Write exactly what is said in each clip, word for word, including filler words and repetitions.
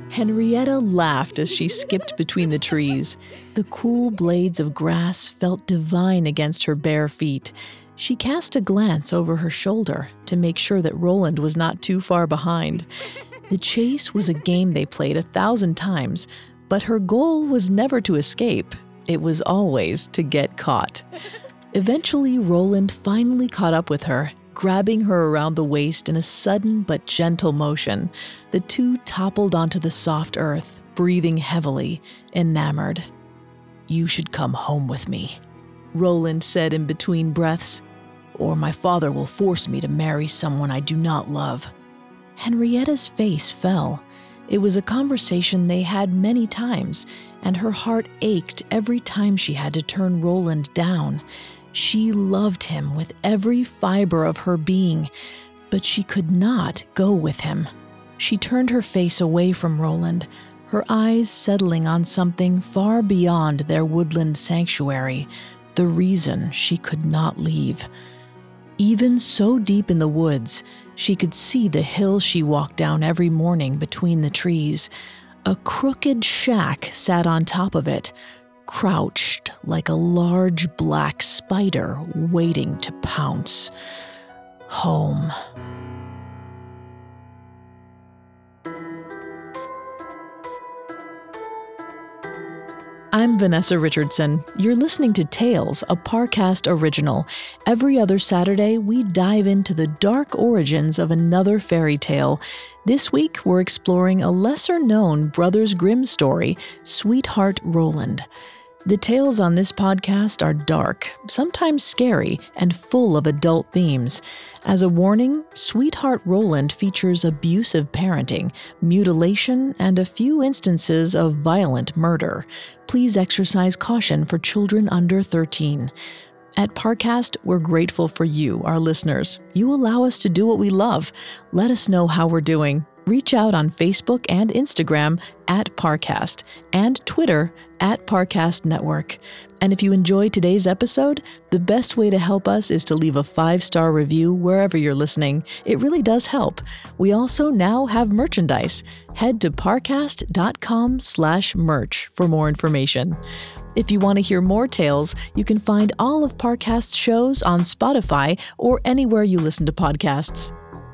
Henrietta laughed as she skipped between the trees. The cool blades of grass felt divine against her bare feet. She cast a glance over her shoulder to make sure that Roland was not too far behind. The chase was a game they played a thousand times, but her goal was never to escape. It was always to get caught. Eventually, Roland finally caught up with her, grabbing her around the waist in a sudden but gentle motion. The two toppled onto the soft earth, breathing heavily, enamored. "You should come home with me," Roland said in between breaths, "or my father will force me to marry someone I do not love." Henrietta's face fell. It was a conversation they had many times, and her heart ached every time she had to turn Roland down. She loved him with every fiber of her being, but she could not go with him. She turned her face away from Roland, her eyes settling on something far beyond their woodland sanctuary, the reason she could not leave. Even so deep in the woods, she could see the hill she walked down every morning between the trees. A crooked shack sat on top of it, crouched like a large black spider waiting to pounce. Home. I'm Vanessa Richardson. You're listening to Tales, a Parcast original. Every other Saturday, we dive into the dark origins of another fairy tale. This week, we're exploring a lesser-known Brothers Grimm story, Sweetheart Roland. The tales on this podcast are dark, sometimes scary, and full of adult themes. As a warning, Sweetheart Roland features abusive parenting, mutilation, and a few instances of violent murder. Please exercise caution for children under thirteen. At Parcast, we're grateful for you, our listeners. You allow us to do what we love. Let us know how we're doing. Reach out on Facebook and Instagram at Parcast and Twitter at Parcast Network. And if you enjoyed today's episode, the best way to help us is to leave a five-star review wherever you're listening. It really does help. We also now have merchandise. Head to parcast.com slash merch for more information. If you want to hear more tales, you can find all of Parcast's shows on Spotify or anywhere you listen to podcasts.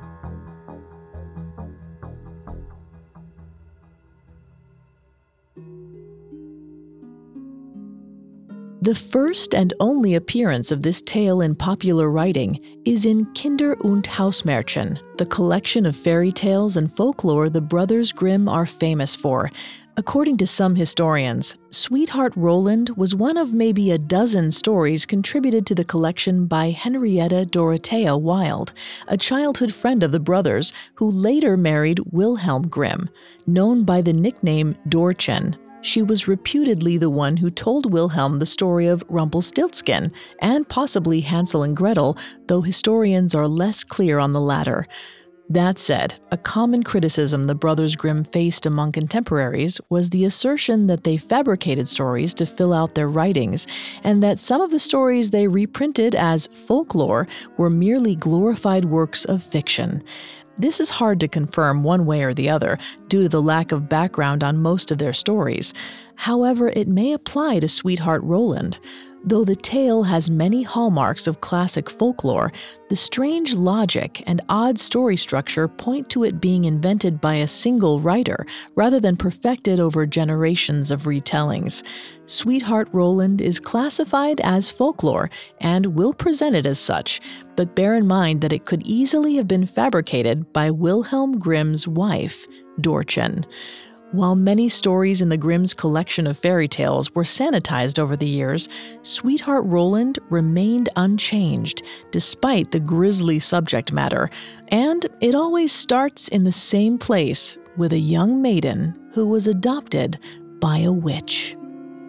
The first and only appearance of this tale in popular writing is in Kinder und Hausmärchen, the collection of fairy tales and folklore the Brothers Grimm are famous for. According to some historians, Sweetheart Roland was one of maybe a dozen stories contributed to the collection by Henrietta Dorothea Wilde, a childhood friend of the brothers who later married Wilhelm Grimm, known by the nickname Dorchen. She was reputedly the one who told Wilhelm the story of Rumpelstiltskin and possibly Hansel and Gretel, though historians are less clear on the latter. That said, a common criticism the Brothers Grimm faced among contemporaries was the assertion that they fabricated stories to fill out their writings, and that some of the stories they reprinted as folklore were merely glorified works of fiction. This is hard to confirm one way or the other, due to the lack of background on most of their stories. However, it may apply to Sweetheart Roland. Though the tale has many hallmarks of classic folklore, the strange logic and odd story structure point to it being invented by a single writer, rather than perfected over generations of retellings. Sweetheart Roland is classified as folklore, and will present it as such, but bear in mind that it could easily have been fabricated by Wilhelm Grimm's wife, Dorchen. While many stories in the Grimm's collection of fairy tales were sanitized over the years, Sweetheart Roland remained unchanged, despite the grisly subject matter, and it always starts in the same place, with a young maiden who was adopted by a witch.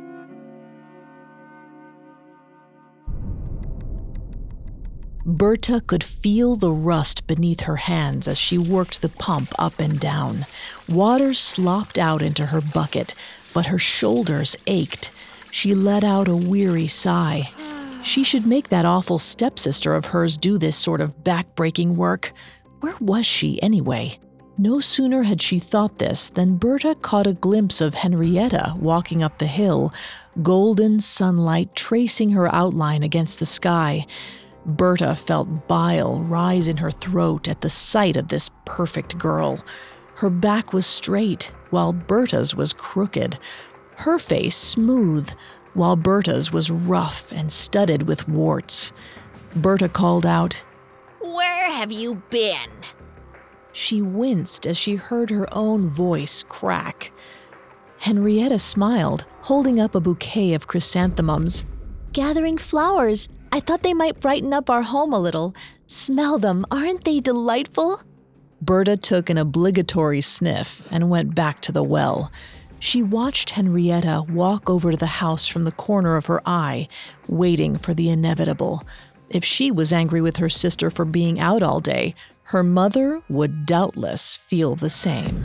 Berta could feel the rust beneath her hands as she worked the pump up and down. Water slopped out into her bucket, but her shoulders ached. She let out a weary sigh. She should make that awful stepsister of hers do this sort of back-breaking work. Where was she, anyway? No sooner had she thought this than Berta caught a glimpse of Henrietta walking up the hill, golden sunlight tracing her outline against the sky. Berta felt bile rise in her throat at the sight of this perfect girl. Her back was straight, while Berta's was crooked. Her face smooth, while Berta's was rough and studded with warts. Berta called out, "Where have you been?" She winced as she heard her own voice crack. Henrietta smiled, holding up a bouquet of chrysanthemums. "Gathering flowers. I thought they might brighten up our home a little. Smell them. Aren't they delightful?" Berta took an obligatory sniff and went back to the well. She watched Henrietta walk over to the house from the corner of her eye, waiting for the inevitable. If she was angry with her sister for being out all day, her mother would doubtless feel the same.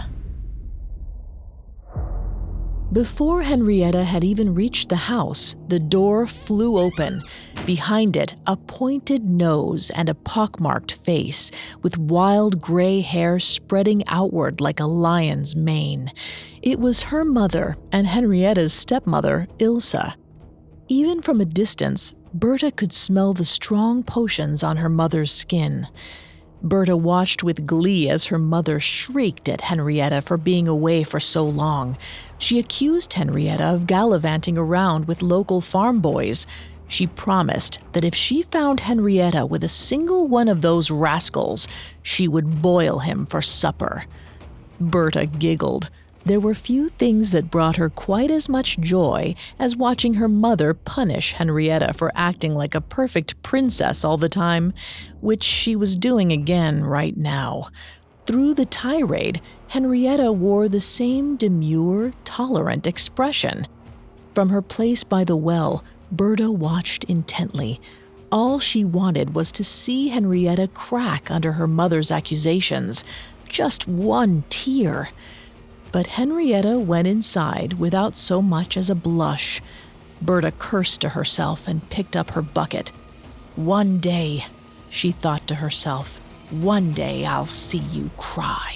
Before Henrietta had even reached the house, the door flew open. Behind it, a pointed nose and a pockmarked face, with wild gray hair spreading outward like a lion's mane. It was her mother and Henrietta's stepmother, Ilsa. Even from a distance, Berta could smell the strong potions on her mother's skin. Berta watched with glee as her mother shrieked at Henrietta for being away for so long. She accused Henrietta of gallivanting around with local farm boys. She promised that if she found Henrietta with a single one of those rascals, she would boil him for supper. Berta giggled. There were few things that brought her quite as much joy as watching her mother punish Henrietta for acting like a perfect princess all the time, which she was doing again right now. Through the tirade, Henrietta wore the same demure, tolerant expression. From her place by the well, Berta watched intently. All she wanted was to see Henrietta crack under her mother's accusations. Just one tear. But Henrietta went inside without so much as a blush. Berta cursed to herself and picked up her bucket. "One day," she thought to herself, "one day I'll see you cry."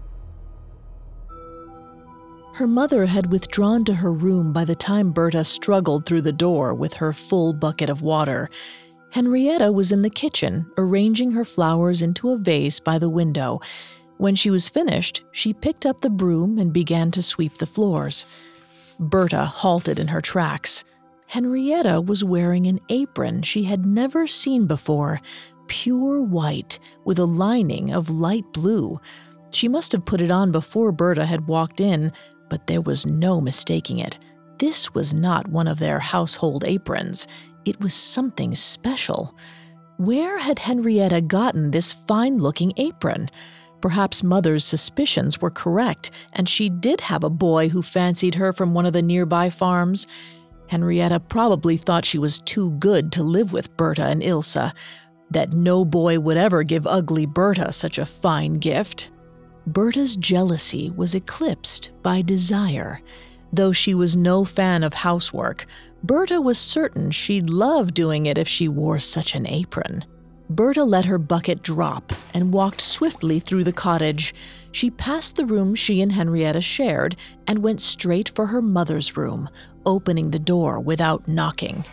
Her mother had withdrawn to her room by the time Berta struggled through the door with her full bucket of water. Henrietta was in the kitchen, arranging her flowers into a vase by the window. When she was finished, she picked up the broom and began to sweep the floors. Berta halted in her tracks. Henrietta was wearing an apron she had never seen before, pure white with a lining of light blue. She must have put it on before Berta had walked in, but there was no mistaking it. This was not one of their household aprons. It was something special. Where had Henrietta gotten this fine-looking apron? Perhaps Mother's suspicions were correct, and she did have a boy who fancied her from one of the nearby farms. Henrietta probably thought she was too good to live with Berta and Ilsa, that no boy would ever give ugly Berta such a fine gift. Berta's jealousy was eclipsed by desire. Though she was no fan of housework, Berta was certain she'd love doing it if she wore such an apron. Berta let her bucket drop and walked swiftly through the cottage. She passed the room she and Henrietta shared and went straight for her mother's room, opening the door without knocking.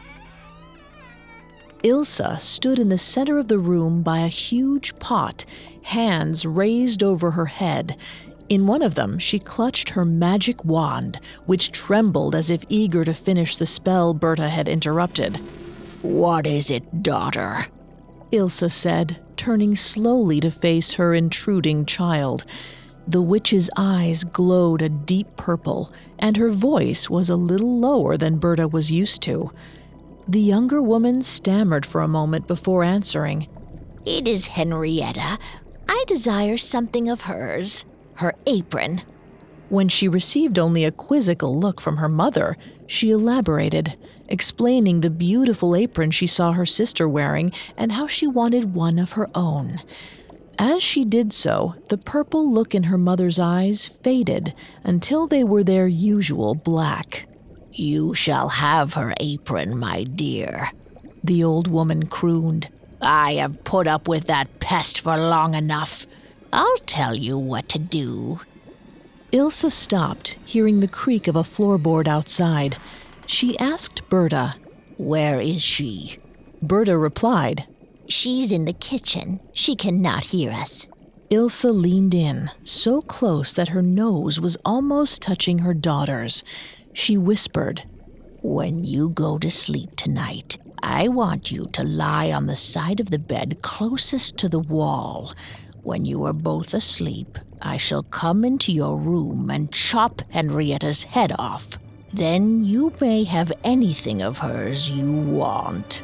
Ilsa stood in the center of the room by a huge pot, hands raised over her head. In one of them, she clutched her magic wand, which trembled as if eager to finish the spell Berta had interrupted. "What is it, daughter?" Ilsa said, turning slowly to face her intruding child. The witch's eyes glowed a deep purple, and her voice was a little lower than Berta was used to. The younger woman stammered for a moment before answering. "It is Henrietta. I desire something of hers. Her apron." When she received only a quizzical look from her mother, she elaborated, explaining the beautiful apron she saw her sister wearing and how she wanted one of her own. As she did so, the purple look in her mother's eyes faded until they were their usual black. "You shall have her apron, my dear," the old woman crooned. "I have put up with that pest for long enough. I'll tell you what to do. Ilse stopped, hearing the creak of a floorboard outside. She asked Berta, Where is she? Berta replied, She's in the kitchen. She cannot hear us. Ilse leaned in, so close that her nose was almost touching her daughter's. She whispered, When you go to sleep tonight, I want you to lie on the side of the bed closest to the wall. When you are both asleep, I shall come into your room and chop Henrietta's head off. Then you may have anything of hers you want.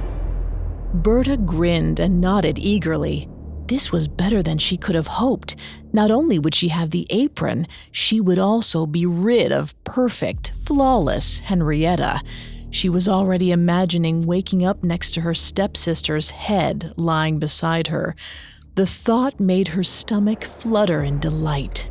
Berta grinned and nodded eagerly. This was better than she could have hoped. Not only would she have the apron, she would also be rid of perfect, flawless Henrietta. She was already imagining waking up next to her stepsister's head lying beside her. The thought made her stomach flutter in delight.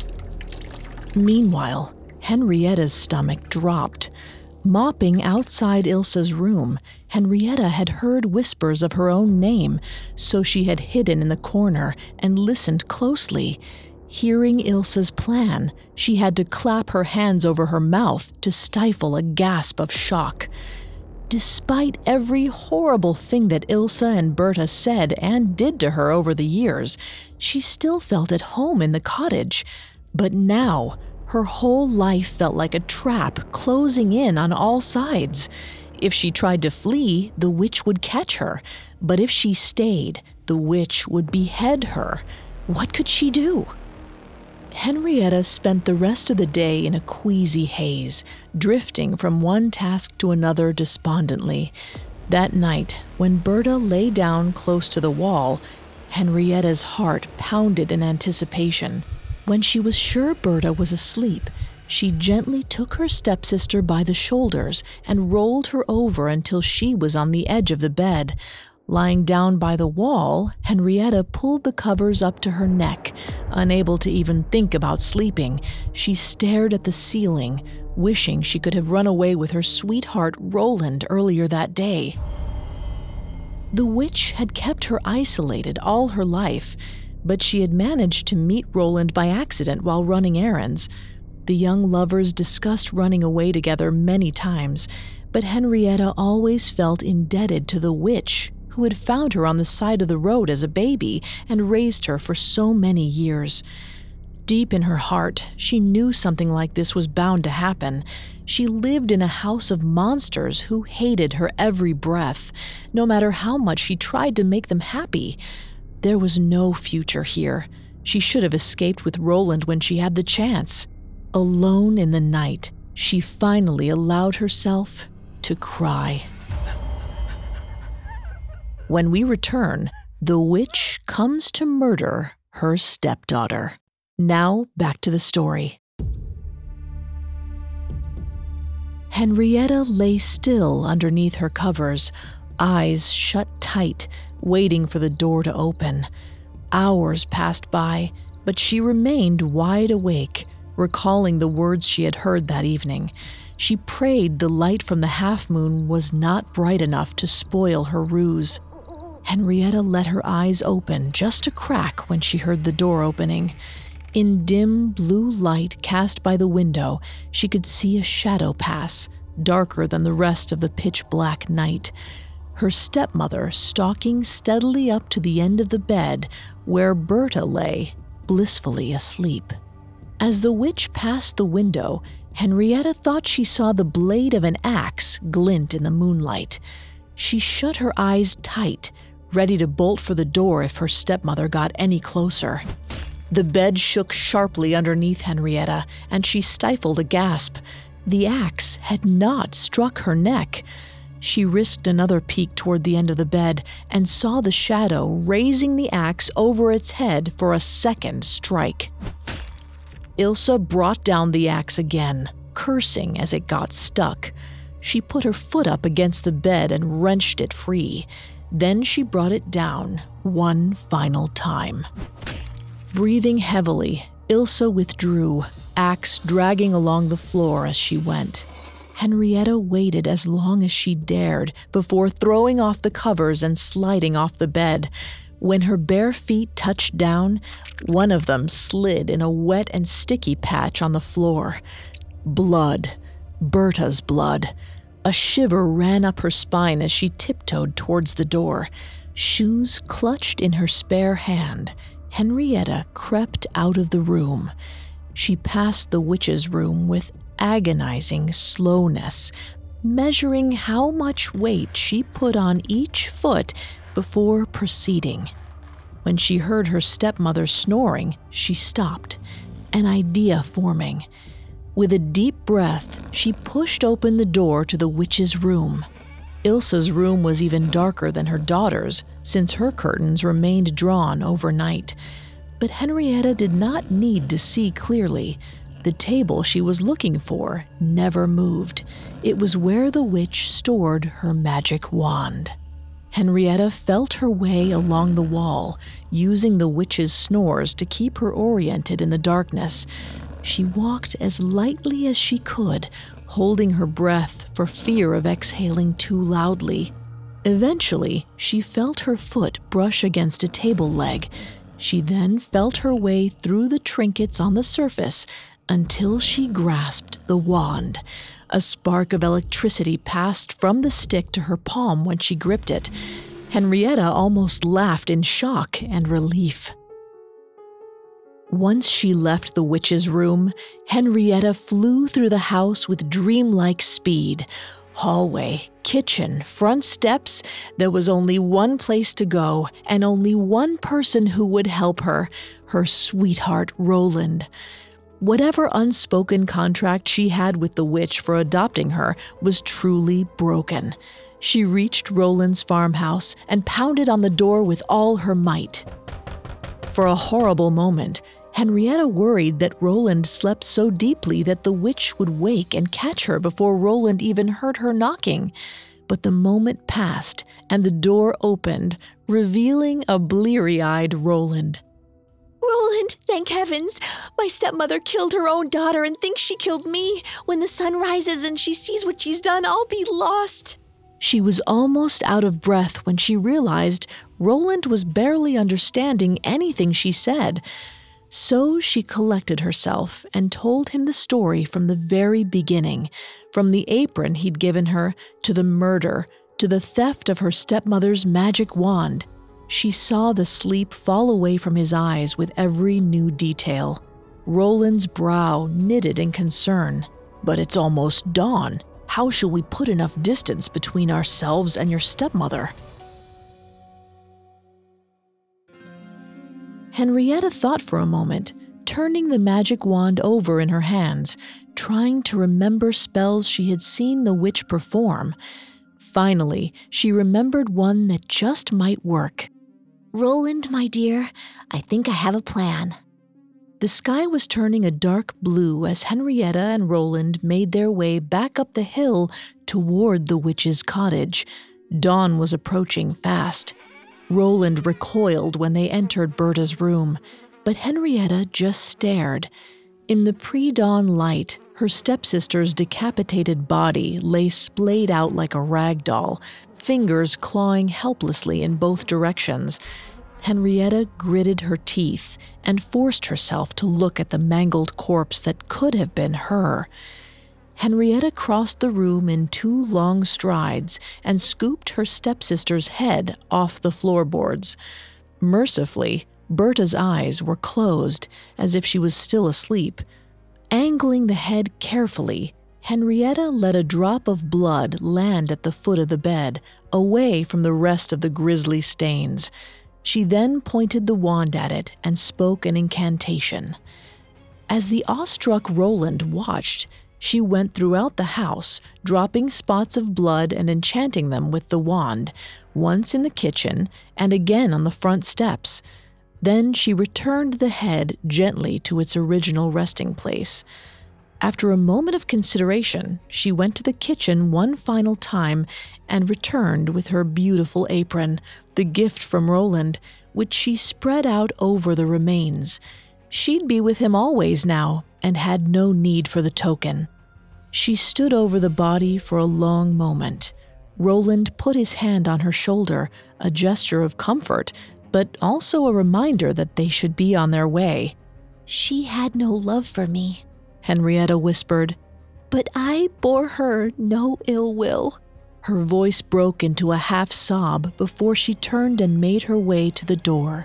Meanwhile, Henrietta's stomach dropped. Mopping outside Ilse's room, Henrietta had heard whispers of her own name, so she had hidden in the corner and listened closely. Hearing Ilse's plan, she had to clap her hands over her mouth to stifle a gasp of shock. Despite every horrible thing that Ilse and Berta said and did to her over the years, she still felt at home in the cottage. But now, her whole life felt like a trap closing in on all sides. If she tried to flee, the witch would catch her. But if she stayed, the witch would behead her. What could she do? Henrietta spent the rest of the day in a queasy haze, drifting from one task to another despondently. That night, when Berta lay down close to the wall, Henrietta's heart pounded in anticipation. When she was sure Berta was asleep, she gently took her stepsister by the shoulders and rolled her over until she was on the edge of the bed. Lying down by the wall, Henrietta pulled the covers up to her neck. Unable to even think about sleeping, she stared at the ceiling, wishing she could have run away with her sweetheart Roland earlier that day. The witch had kept her isolated all her life, but she had managed to meet Roland by accident while running errands. The young lovers discussed running away together many times, but Henrietta always felt indebted to the witch who had found her on the side of the road as a baby and raised her for so many years. Deep in her heart, she knew something like this was bound to happen. She lived in a house of monsters who hated her every breath, no matter how much she tried to make them happy. There was no future here. She should have escaped with Roland when she had the chance. Alone in the night, she finally allowed herself to cry. When we return, the witch comes to murder her stepdaughter. Now back to the story. Henrietta lay still underneath her covers, eyes shut tight, waiting for the door to open. Hours passed by, but she remained wide awake, recalling the words she had heard that evening. She prayed the light from the half-moon was not bright enough to spoil her ruse. Henrietta let her eyes open just a crack when she heard the door opening. In dim blue light cast by the window, she could see a shadow pass, darker than the rest of the pitch-black night. Her stepmother stalking steadily up to the end of the bed where Berta lay, blissfully asleep. As the witch passed the window, Henrietta thought she saw the blade of an axe glint in the moonlight. She shut her eyes tight, ready to bolt for the door if her stepmother got any closer. The bed shook sharply underneath Henrietta, and she stifled a gasp. The axe had not struck her neck. She risked another peek toward the end of the bed and saw the shadow raising the axe over its head for a second strike. Ilse brought down the axe again, cursing as it got stuck. She put her foot up against the bed and wrenched it free. Then she brought it down one final time. Breathing heavily, Ilse withdrew, axe dragging along the floor as she went. Henrietta waited as long as she dared before throwing off the covers and sliding off the bed. When her bare feet touched down, one of them slid in a wet and sticky patch on the floor. Blood. Berta's blood. A shiver ran up her spine as she tiptoed towards the door. Shoes clutched in her spare hand, Henrietta crept out of the room. She passed the witch's room with agonizing slowness, measuring how much weight she put on each foot before proceeding. When she heard her stepmother snoring, she stopped, an idea forming. With a deep breath, she pushed open the door to the witch's room. Ilsa's room was even darker than her daughter's, since her curtains remained drawn overnight. But Henrietta did not need to see clearly. The table she was looking for never moved. It was where the witch stored her magic wand. Henrietta felt her way along the wall, using the witch's snores to keep her oriented in the darkness. She walked as lightly as she could, holding her breath for fear of exhaling too loudly. Eventually, she felt her foot brush against a table leg. She then felt her way through the trinkets on the surface until she grasped the wand. A spark of electricity passed from the stick to her palm when she gripped it. Henrietta almost laughed in shock and relief. Once she left the witch's room, Henrietta flew through the house with dreamlike speed. Hallway, kitchen, front steps, there was only one place to go and only one person who would help her, her sweetheart Roland. Whatever unspoken contract she had with the witch for adopting her was truly broken. She reached Roland's farmhouse and pounded on the door with all her might. For a horrible moment, Henrietta worried that Roland slept so deeply that the witch would wake and catch her before Roland even heard her knocking. But the moment passed, and the door opened, revealing a bleary-eyed Roland. Roland, thank heavens! My stepmother killed her own daughter and thinks she killed me. When the sun rises and she sees what she's done, I'll be lost. She was almost out of breath when she realized Roland was barely understanding anything she said. So she collected herself and told him the story from the very beginning, from the apron he'd given her, to the murder, to the theft of her stepmother's magic wand. She saw the sleep fall away from his eyes with every new detail. Roland's brow knitted in concern. But it's almost dawn. How shall we put enough distance between ourselves and your stepmother? Henrietta thought for a moment, turning the magic wand over in her hands, trying to remember spells she had seen the witch perform. Finally, she remembered one that just might work. Roland, my dear, I think I have a plan. The sky was turning a dark blue as Henrietta and Roland made their way back up the hill toward the witch's cottage. Dawn was approaching fast. Roland recoiled when they entered Berta's room, but Henrietta just stared. In the pre-dawn light, her stepsister's decapitated body lay splayed out like a rag doll, fingers clawing helplessly in both directions. Henrietta gritted her teeth and forced herself to look at the mangled corpse that could have been her. Henrietta crossed the room in two long strides and scooped her stepsister's head off the floorboards. Mercifully, Berta's eyes were closed, as if she was still asleep. Angling the head carefully, Henrietta let a drop of blood land at the foot of the bed, away from the rest of the grisly stains. She then pointed the wand at it and spoke an incantation. As the awestruck Roland watched, she went throughout the house, dropping spots of blood and enchanting them with the wand, once in the kitchen and again on the front steps. Then she returned the head gently to its original resting place. After a moment of consideration, she went to the kitchen one final time and returned with her beautiful apron, the gift from Roland, which she spread out over the remains. She'd be with him always now, and had no need for the token. She stood over the body for a long moment. Roland put his hand on her shoulder, a gesture of comfort, but also a reminder that they should be on their way. She had no love for me, Henrietta whispered. but I bore her no ill will. Her voice broke into a half sob before she turned and made her way to the door.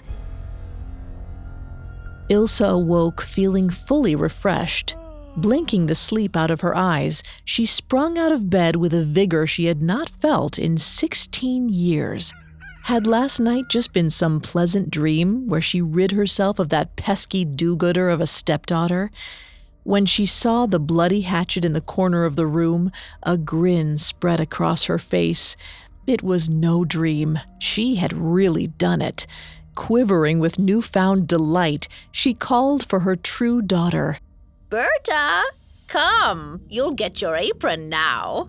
Ilsa awoke feeling fully refreshed. Blinking the sleep out of her eyes, she sprung out of bed with a vigor she had not felt in sixteen years. Had last night just been some pleasant dream where she rid herself of that pesky do-gooder of a stepdaughter? When she saw the bloody hatchet in the corner of the room, a grin spread across her face. It was no dream. She had really done it. Quivering with newfound delight, she called for her true daughter. Berta, come. You'll get your apron now.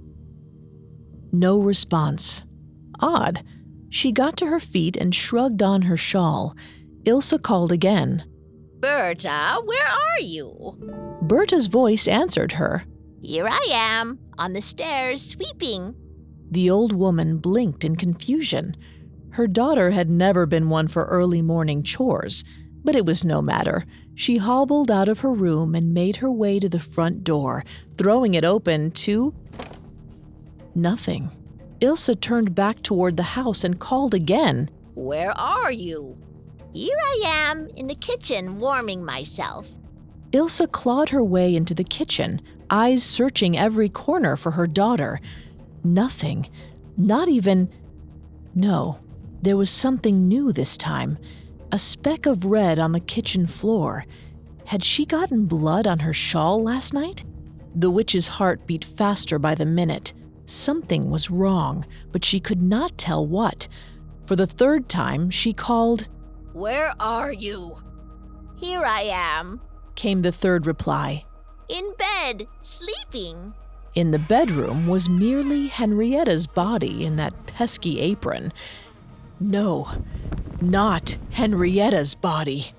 No response. Odd. She got to her feet and shrugged on her shawl. Ilsa called again. Berta, where are you? Berta's voice answered her. Here I am, on the stairs, sweeping. The old woman blinked in confusion. Her daughter had never been one for early morning chores, but it was no matter. She hobbled out of her room and made her way to the front door, throwing it open to... nothing. Ilsa turned back toward the house and called again. Where are you? Here I am, in the kitchen, warming myself. Ilsa clawed her way into the kitchen, eyes searching every corner for her daughter. Nothing. Not even... No, there was something new this time. A speck of red on the kitchen floor. Had she gotten blood on her shawl last night? The witch's heart beat faster by the minute. Something was wrong, but she could not tell what. For the third time, she called, Where are you? Here I am, came the third reply. in bed, sleeping. In the bedroom was merely Henrietta's body in that pesky apron. No, not Henrietta's body.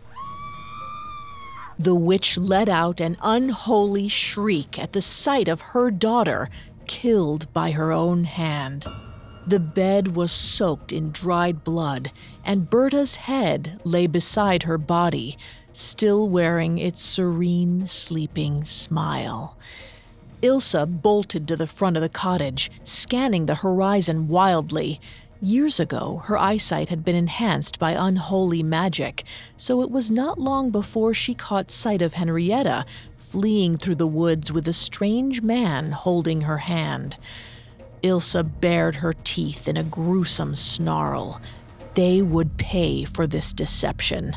The witch let out an unholy shriek at the sight of her daughter, killed by her own hand. The bed was soaked in dried blood, and Berta's head lay beside her body, still wearing its serene, sleeping smile. Ilsa bolted to the front of the cottage, scanning the horizon wildly. Years ago, her eyesight had been enhanced by unholy magic, so it was not long before she caught sight of Henrietta fleeing through the woods with a strange man holding her hand. Ilsa bared her teeth in a gruesome snarl. They would pay for this deception.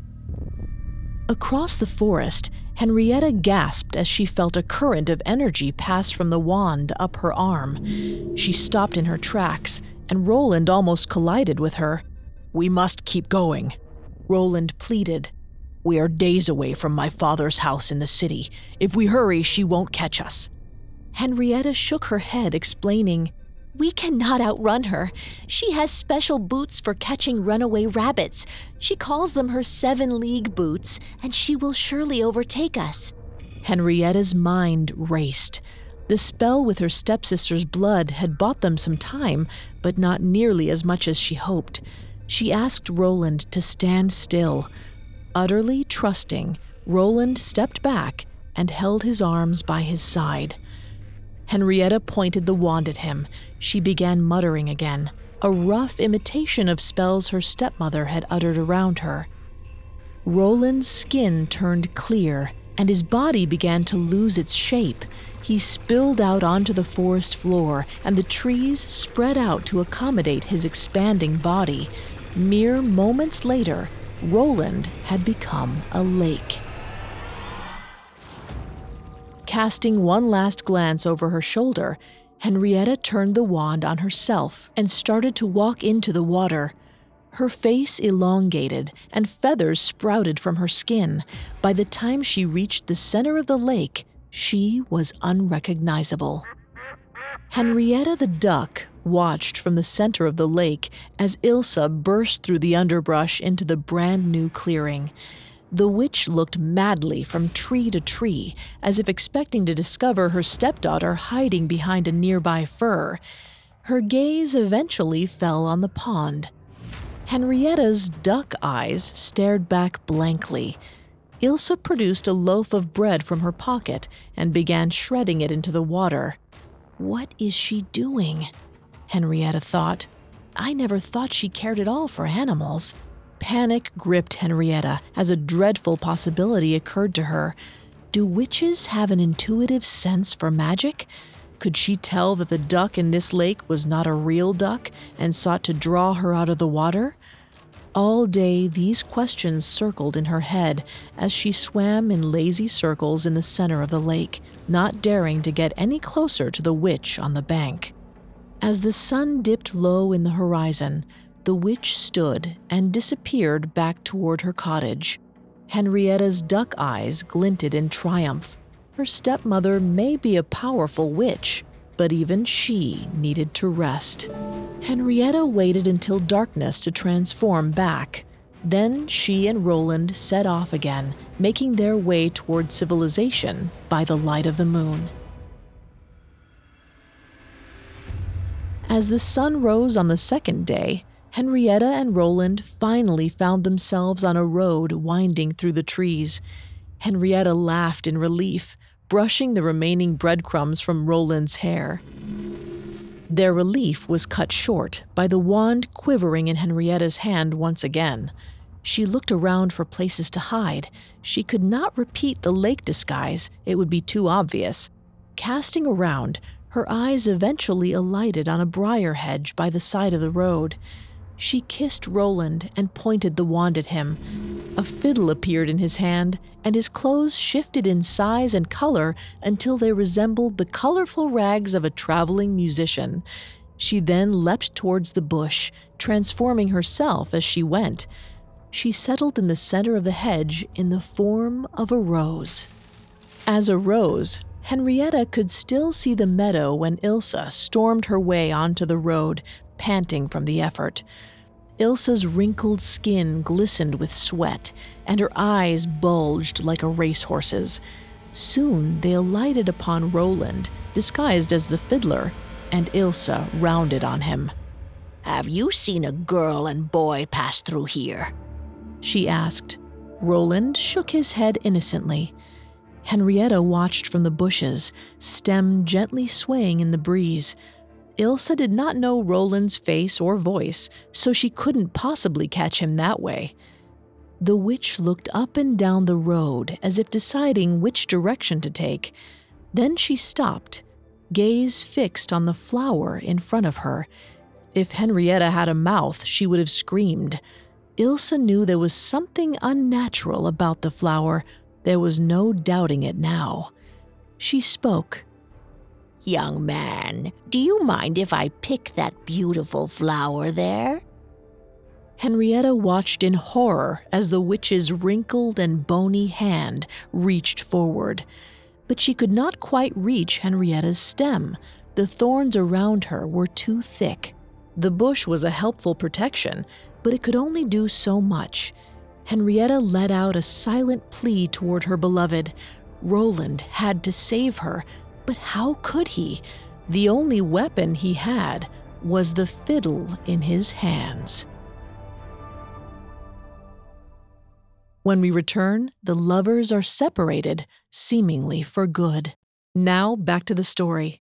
Across the forest, Henrietta gasped as she felt a current of energy pass from the wand up her arm. She stopped in her tracks, and Roland almost collided with her. "We must keep going," Roland pleaded. "We are days away from my father's house in the city. If we hurry, she won't catch us." Henrietta shook her head, explaining, We cannot outrun her. She has special boots for catching runaway rabbits. She calls them her seven-league boots, and she will surely overtake us. Henrietta's mind raced. The spell with her stepsister's blood had bought them some time, but not nearly as much as she hoped. She asked Roland to stand still. Utterly trusting, Roland stepped back and held his arms by his side. Henrietta pointed the wand at him. She began muttering again, a rough imitation of spells her stepmother had uttered around her. Roland's skin turned clear, and his body began to lose its shape. He spilled out onto the forest floor, and the trees spread out to accommodate his expanding body. Mere moments later, Roland had become a lake. Casting one last glance over her shoulder, Henrietta turned the wand on herself and started to walk into the water. Her face elongated and feathers sprouted from her skin. By the time she reached the center of the lake, she was unrecognizable. Henrietta the duck watched from the center of the lake as Ilsa burst through the underbrush into the brand new clearing. The witch looked madly from tree to tree, as if expecting to discover her stepdaughter hiding behind a nearby fir. Her gaze eventually fell on the pond. Henrietta's duck eyes stared back blankly. Ilse produced a loaf of bread from her pocket and began shredding it into the water. What is she doing? Henrietta thought. I never thought she cared at all for animals. Panic gripped Henrietta as a dreadful possibility occurred to her. Do witches have an intuitive sense for magic? Could she tell that the duck in this lake was not a real duck and sought to draw her out of the water? All day, these questions circled in her head as she swam in lazy circles in the center of the lake, not daring to get any closer to the witch on the bank. As the sun dipped low in the horizon, the witch stood and disappeared back toward her cottage. Henrietta's duck eyes glinted in triumph. Her stepmother may be a powerful witch, but even she needed to rest. Henrietta waited until darkness to transform back. Then she and Roland set off again, making their way toward civilization by the light of the moon. As the sun rose on the second day, Henrietta and Roland finally found themselves on a road winding through the trees. Henrietta laughed in relief, brushing the remaining breadcrumbs from Roland's hair. Their relief was cut short by the wand quivering in Henrietta's hand once again. She looked around for places to hide. She could not repeat the lake disguise, it would be too obvious. Casting around, her eyes eventually alighted on a briar hedge by the side of the road. She kissed Roland and pointed the wand at him. A fiddle appeared in his hand, and his clothes shifted in size and color until they resembled the colorful rags of a traveling musician. She then leapt towards the bush, transforming herself as she went. She settled in the center of the hedge in the form of a rose. As a rose, Henrietta could still see the meadow when Ilse stormed her way onto the road, panting from the effort. Ilse's wrinkled skin glistened with sweat, and her eyes bulged like a racehorse's. Soon they alighted upon Roland, disguised as the fiddler, and Ilse rounded on him. Have you seen a girl and boy pass through here? She asked. Roland shook his head innocently. Henrietta watched from the bushes, stem gently swaying in the breeze. Ilse did not know Roland's face or voice, so she couldn't possibly catch him that way. The witch looked up and down the road as if deciding which direction to take. Then she stopped, gaze fixed on the flower in front of her. If Henrietta had a mouth, she would have screamed. Ilse knew there was something unnatural about the flower. There was no doubting it now. She spoke. Young man, do you mind if I pick that beautiful flower there? Henrietta watched in horror as the witch's wrinkled and bony hand reached forward. But she could not quite reach Henrietta's stem. The thorns around her were too thick. The bush was a helpful protection, but it could only do so much. Henrietta let out a silent plea toward her beloved. Roland had to save her. But how could he? The only weapon he had was the fiddle in his hands. When we return, the lovers are separated, seemingly for good. Now back to the story.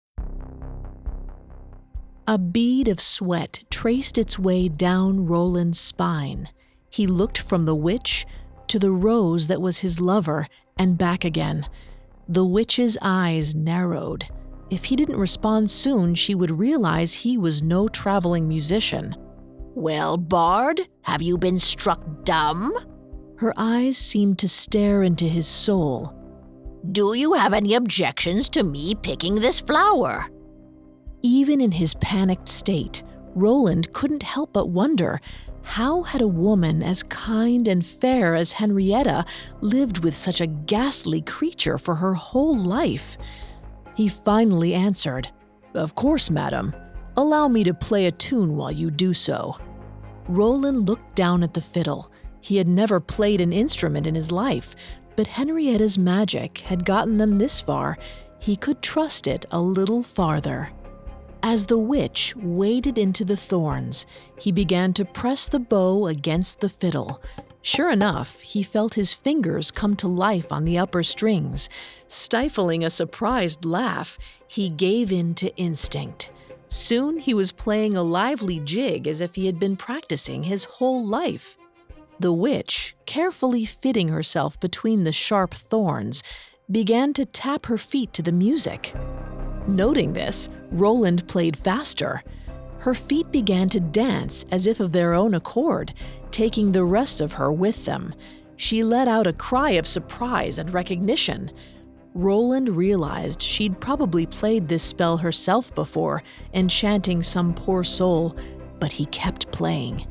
A bead of sweat traced its way down Roland's spine. He looked from the witch to the rose that was his lover and back again. The witch's eyes narrowed. If he didn't respond soon, she would realize he was no traveling musician. Well, Bard, have you been struck dumb? Her eyes seemed to stare into his soul. Do you have any objections to me picking this flower? Even in his panicked state, Roland couldn't help but wonder, how had a woman as kind and fair as Henrietta lived with such a ghastly creature for her whole life? He finally answered, Of course, madam. Allow me to play a tune while you do so. Roland looked down at the fiddle. He had never played an instrument in his life, but Henrietta's magic had gotten them this far. He could trust it a little farther. As the witch waded into the thorns, he began to press the bow against the fiddle. Sure enough, he felt his fingers come to life on the upper strings. Stifling a surprised laugh, he gave in to instinct. Soon he was playing a lively jig as if he had been practicing his whole life. The witch, carefully fitting herself between the sharp thorns, began to tap her feet to the music. Noting this, Roland played faster. Her feet began to dance as if of their own accord, taking the rest of her with them. She let out a cry of surprise and recognition. Roland realized she'd probably played this spell herself before, enchanting some poor soul, but he kept playing.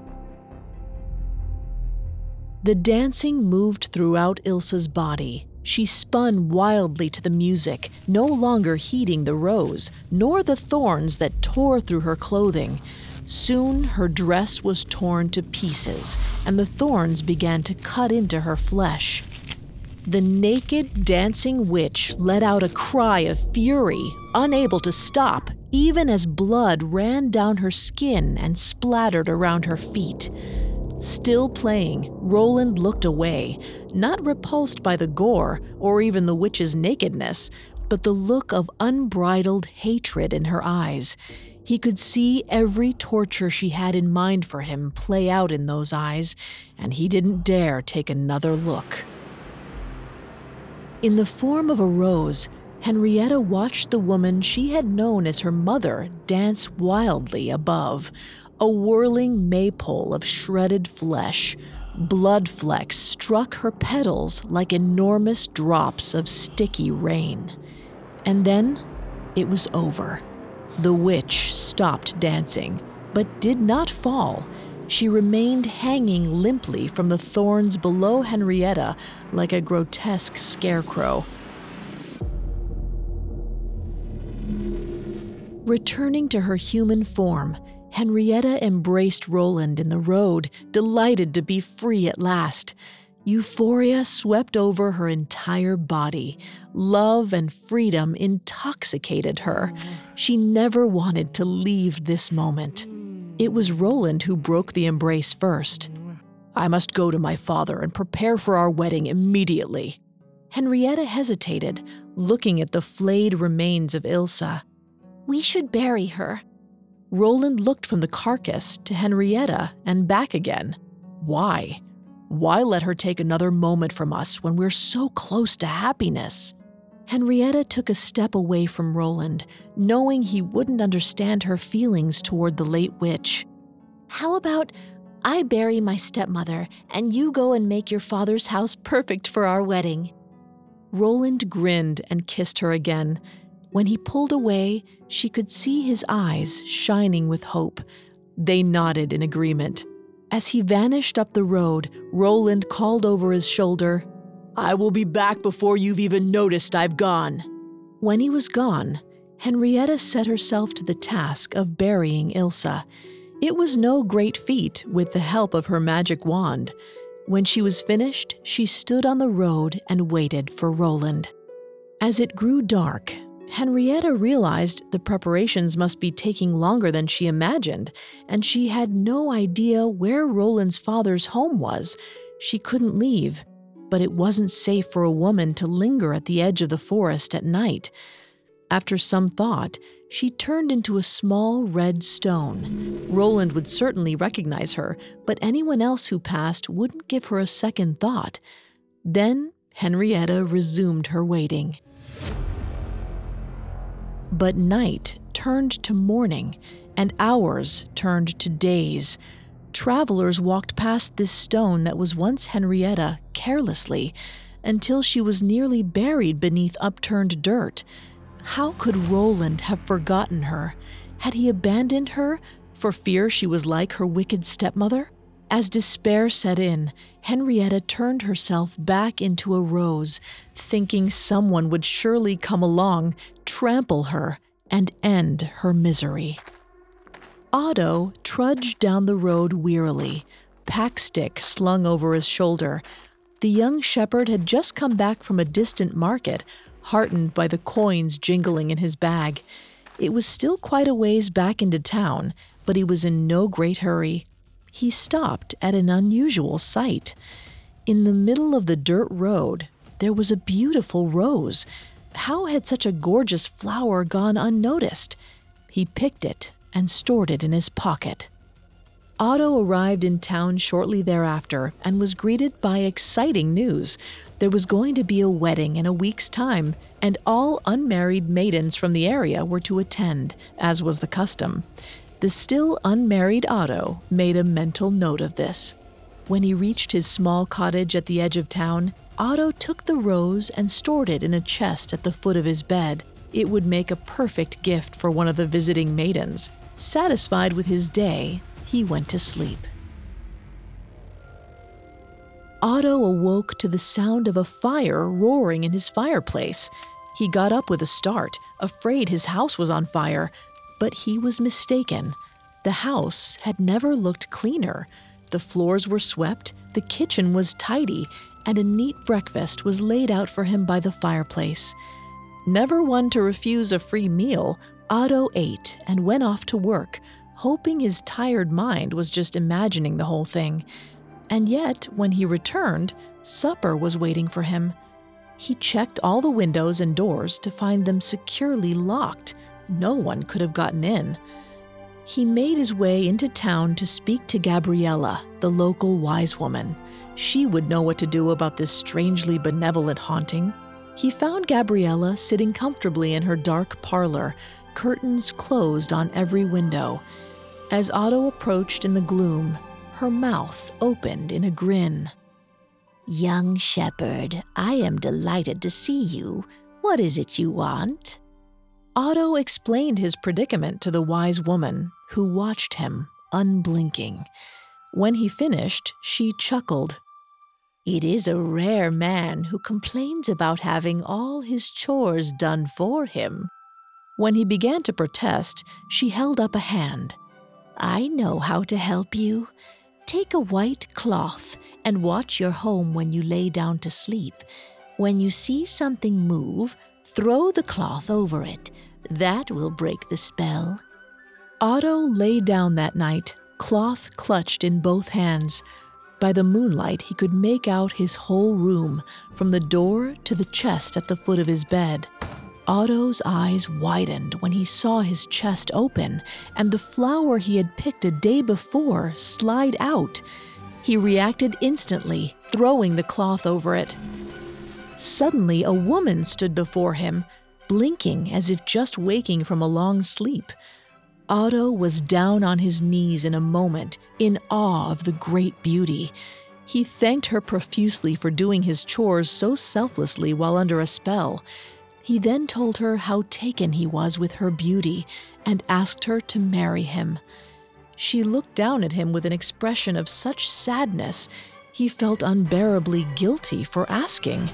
The dancing moved throughout Ilsa's body. She spun wildly to the music, no longer heeding the rose, nor the thorns that tore through her clothing. Soon her dress was torn to pieces, and the thorns began to cut into her flesh. The naked, dancing witch let out a cry of fury, unable to stop, even as blood ran down her skin and splattered around her feet. Still playing, Roland looked away, not repulsed by the gore or even the witch's nakedness, but the look of unbridled hatred in her eyes. He could see every torture she had in mind for him play out in those eyes, and he didn't dare take another look. In the form of a rose, Henrietta watched the woman she had known as her mother dance wildly above, a whirling maypole of shredded flesh. Blood flecks struck her petals like enormous drops of sticky rain. And then it was over. The witch stopped dancing, but did not fall. She remained hanging limply from the thorns below Henrietta like a grotesque scarecrow. Returning to her human form, Henrietta embraced Roland in the road, delighted to be free at last. Euphoria swept over her entire body. Love and freedom intoxicated her. She never wanted to leave this moment. It was Roland who broke the embrace first. "I must go to my father and prepare for our wedding immediately." Henrietta hesitated, looking at the flayed remains of Ilsa. We should bury her. Roland looked from the carcass to Henrietta and back again. Why? Why let her take another moment from us when we're so close to happiness? Henrietta took a step away from Roland, knowing he wouldn't understand her feelings toward the late witch. How about I bury my stepmother and you go and make your father's house perfect for our wedding? Roland grinned and kissed her again. When he pulled away, she could see his eyes shining with hope. They nodded in agreement. As he vanished up the road, Roland called over his shoulder, "I will be back before you've even noticed I've gone." When he was gone, Henrietta set herself to the task of burying Ilsa. It was no great feat with the help of her magic wand. When she was finished, she stood on the road and waited for Roland. As it grew dark, Henrietta realized the preparations must be taking longer than she imagined, and she had no idea where Roland's father's home was. She couldn't leave, but it wasn't safe for a woman to linger at the edge of the forest at night. After some thought, she turned into a small red stone. Roland would certainly recognize her, but anyone else who passed wouldn't give her a second thought. Then Henrietta resumed her waiting. But night turned to morning, and hours turned to days. Travelers walked past this stone that was once Henrietta carelessly, until she was nearly buried beneath upturned dirt. How could Roland have forgotten her? Had he abandoned her for fear she was like her wicked stepmother? As despair set in, Henrietta turned herself back into a rose, thinking someone would surely come along, trample her, and end her misery. Otto trudged down the road wearily, pack-stick slung over his shoulder. The young shepherd had just come back from a distant market, heartened by the coins jingling in his bag. It was still quite a ways back into town, but he was in no great hurry. He stopped at an unusual sight. In the middle of the dirt road, there was a beautiful rose. How had such a gorgeous flower gone unnoticed? He picked it and stored it in his pocket. Otto arrived in town shortly thereafter and was greeted by exciting news. There was going to be a wedding in a week's time, and all unmarried maidens from the area were to attend, as was the custom. The still unmarried Otto made a mental note of this. When he reached his small cottage at the edge of town, Otto took the rose and stored it in a chest at the foot of his bed. It would make a perfect gift for one of the visiting maidens. Satisfied with his day, he went to sleep. Otto awoke to the sound of a fire roaring in his fireplace. He got up with a start, afraid his house was on fire, but he was mistaken. The house had never looked cleaner. The floors were swept, the kitchen was tidy, and a neat breakfast was laid out for him by the fireplace. Never one to refuse a free meal, Otto ate and went off to work, hoping his tired mind was just imagining the whole thing. And yet, when he returned, supper was waiting for him. He checked all the windows and doors to find them securely locked. No one could have gotten in. He made his way into town to speak to Gabriella, the local wise woman. She would know what to do about this strangely benevolent haunting. He found Gabriella sitting comfortably in her dark parlor, curtains closed on every window. As Otto approached in the gloom, her mouth opened in a grin. Young shepherd, I am delighted to see you. What is it you want? Otto explained his predicament to the wise woman, who watched him, unblinking. When he finished, she chuckled. It is a rare man who complains about having all his chores done for him. When he began to protest, she held up a hand. I know how to help you. Take a white cloth and watch your home when you lay down to sleep. When you see something move, throw the cloth over it. That will break the spell. Otto lay down that night, cloth clutched in both hands. By the moonlight, he could make out his whole room, from the door to the chest at the foot of his bed. Otto's eyes widened when he saw his chest open and the flower he had picked a day before slide out. He reacted instantly, throwing the cloth over it. Suddenly, a woman stood before him, blinking as if just waking from a long sleep. Otto was down on his knees in a moment, in awe of the great beauty. He thanked her profusely for doing his chores so selflessly while under a spell. He then told her how taken he was with her beauty and asked her to marry him. She looked down at him with an expression of such sadness, he felt unbearably guilty for asking.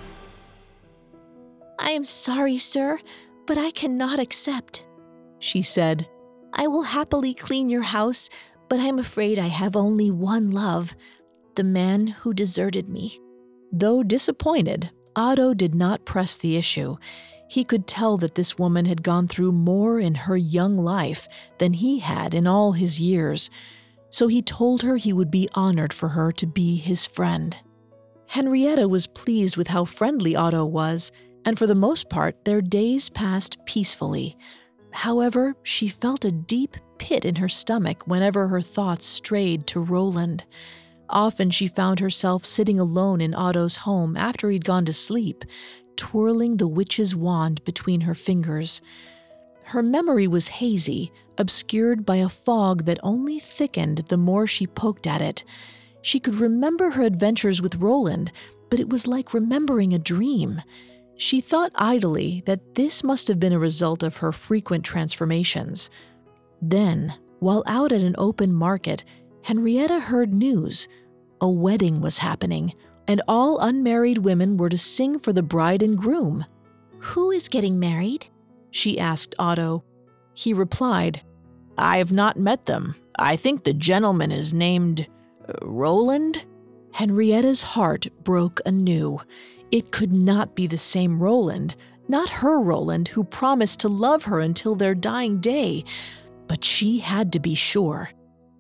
I am sorry, sir, but I cannot accept, she said. I will happily clean your house, but I'm afraid I have only one love, the man who deserted me. Though disappointed, Otto did not press the issue. He could tell that this woman had gone through more in her young life than he had in all his years, so he told her he would be honored for her to be his friend. Henrietta was pleased with how friendly Otto was, and for the most part, their days passed peacefully. However, she felt a deep pit in her stomach whenever her thoughts strayed to Roland. Often she found herself sitting alone in Otto's home after he'd gone to sleep, twirling the witch's wand between her fingers. Her memory was hazy, obscured by a fog that only thickened the more she poked at it. She could remember her adventures with Roland, but it was like remembering a dream. She thought idly that this must have been a result of her frequent transformations. Then, while out at an open market, Henrietta heard news. A wedding was happening, and all unmarried women were to sing for the bride and groom. Who is getting married? She asked Otto. He replied, I have not met them. I think the gentleman is named uh, Roland? Henrietta's heart broke anew. It could not be the same Roland, Not her Roland, who promised to love her until their dying day. But she had to be sure.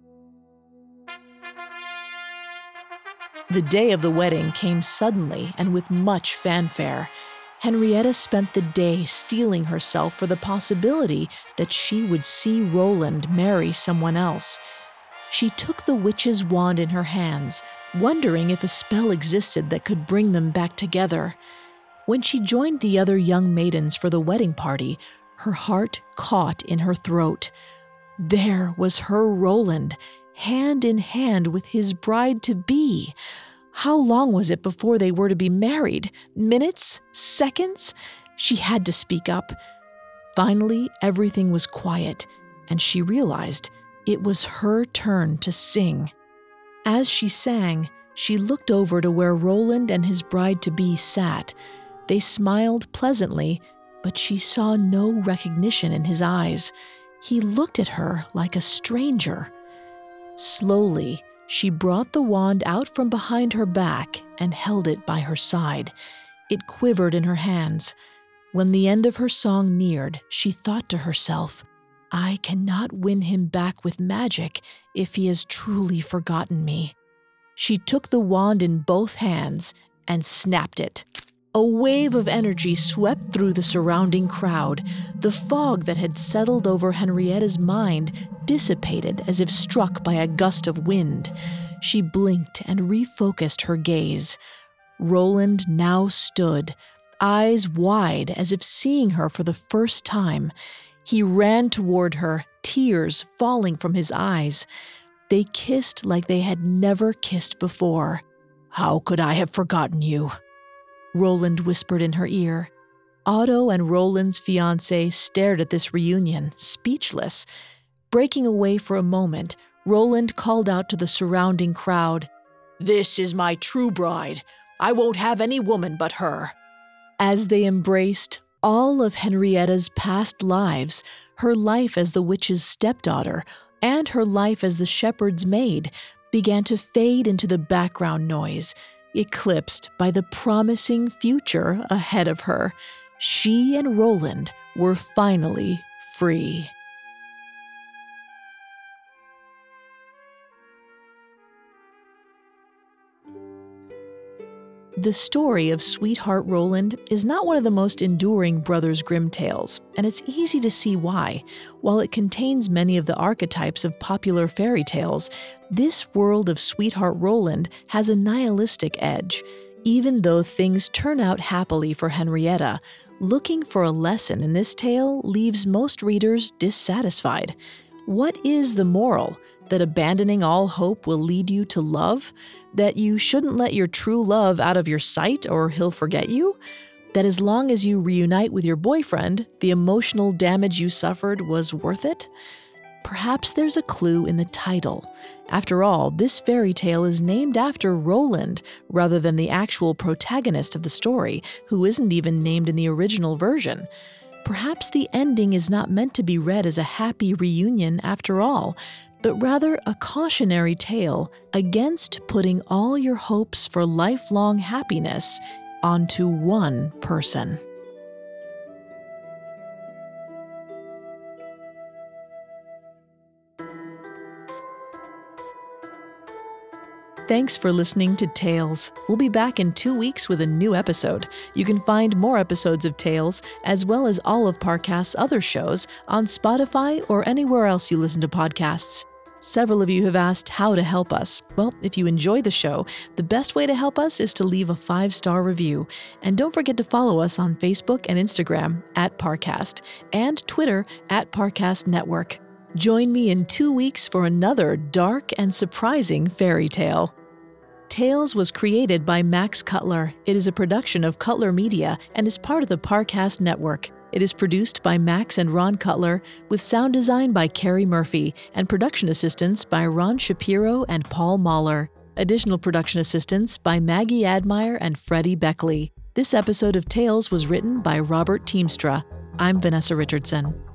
The day of the wedding came suddenly and with much fanfare. Henrietta spent the day steeling herself for the possibility that she would see Roland marry someone else. She took the witch's wand in her hands, wondering if a spell existed that could bring them back together. When she joined the other young maidens for the wedding party, her heart caught in her throat. There was her Roland, hand in hand with his bride-to-be. How long was it before they were to be married? Minutes? Seconds? She had to speak up. Finally, everything was quiet, and she realized it was her turn to sing. As she sang, she looked over to where Roland and his bride-to-be sat. They smiled pleasantly, but she saw no recognition in his eyes. He looked at her like a stranger. Slowly, she brought the wand out from behind her back and held it by her side. It quivered in her hands. When the end of her song neared, she thought to herself, I cannot win him back with magic if he has truly forgotten me. She took the wand in both hands and snapped it. A wave of energy swept through the surrounding crowd. The fog that had settled over Henrietta's mind dissipated as if struck by a gust of wind. She blinked and refocused her gaze. Roland now stood, eyes wide as if seeing her for the first time. He ran toward her, tears falling from his eyes. They kissed like they had never kissed before. How could I have forgotten you? Roland whispered in her ear. Otto and Roland's fiancée stared at this reunion, speechless. Breaking away for a moment, Roland called out to the surrounding crowd, This is my true bride. I won't have any woman but her. As they embraced, all of Henrietta's past lives, her life as the witch's stepdaughter, and her life as the shepherd's maid, began to fade into the background noise, eclipsed by the promising future ahead of her. She and Roland were finally free. The story of Sweetheart Roland is not one of the most enduring Brothers Grimm tales, and it's easy to see why. While it contains many of the archetypes of popular fairy tales, this world of Sweetheart Roland has a nihilistic edge. Even though things turn out happily for Henrietta, looking for a lesson in this tale leaves most readers dissatisfied. What is the moral? That abandoning all hope will lead you to love? That you shouldn't let your true love out of your sight or he'll forget you? That as long as you reunite with your boyfriend, the emotional damage you suffered was worth it? Perhaps there's a clue in the title. After all, this fairy tale is named after Roland rather than the actual protagonist of the story, who isn't even named in the original version. Perhaps the ending is not meant to be read as a happy reunion after all, but rather a cautionary tale against putting all your hopes for lifelong happiness onto one person. Thanks for listening to Tales. We'll be back in two weeks with a new episode. You can find more episodes of Tales, as well as all of Parcast's other shows, on Spotify or anywhere else you listen to podcasts. Several of you have asked how to help us. Well, if you enjoy the show, the best way to help us is to leave a five-star review. And don't forget to follow us on Facebook and Instagram at Parcast, and Twitter at Parcast Network. Join me in two weeks for another dark and surprising fairy tale. Tales was created by Max Cutler. It is a production of Cutler Media and is part of the Parcast Network. It is produced by Max and Ron Cutler, with sound design by Carrie Murphy and production assistance by Ron Shapiro and Paul Mahler. Additional production assistance by Maggie Admire and Freddie Beckley. This episode of Tales was written by Robert Teamstra. I'm Vanessa Richardson.